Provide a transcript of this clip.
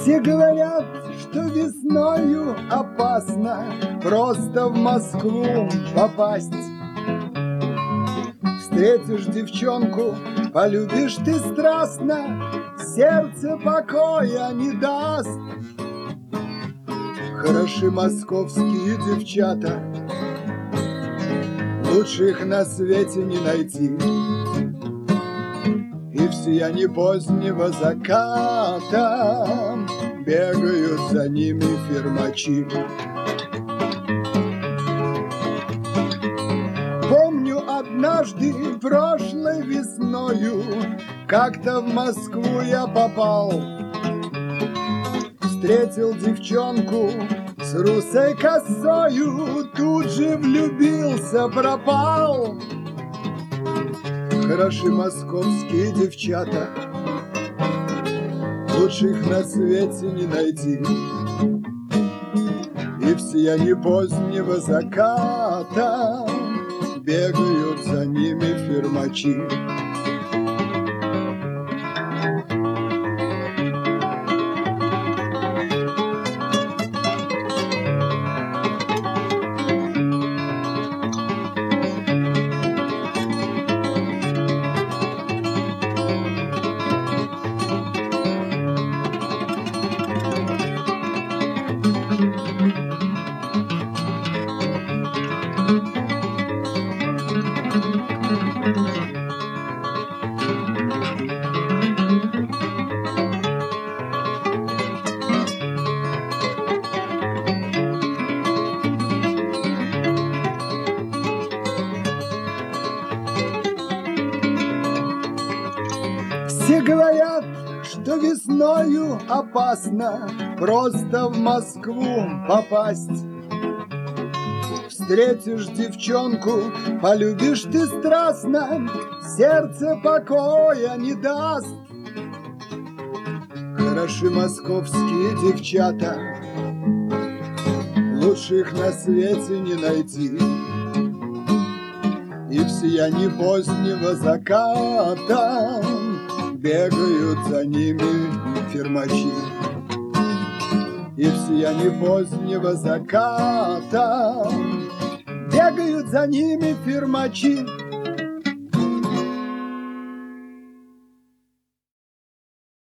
Все говорят, что весною опасно просто в Москву попасть. Встретишь девчонку, полюбишь ты страстно, сердце покоя не даст. Хороши московские девчата, лучших на свете не найти. И в сиянии позднего заката бегают за ними фермачи. Помню, однажды прошлой весною как-то в Москву я попал. Встретил девчонку с русой косою, тут же влюбился, пропал. Хороши московские девчата, лучших на свете не найти. И в сиянии позднего заката бегают за ними фермачи. Все говорят, что весною опасно просто в Москву попасть. Встретишь девчонку, полюбишь ты страстно, сердце покоя не даст. Хороши московские девчата, лучших на свете не найти. И в сиянии позднего заката бегают за ними фермачи. И в сиянии позднего заката бегают за ними фермачи.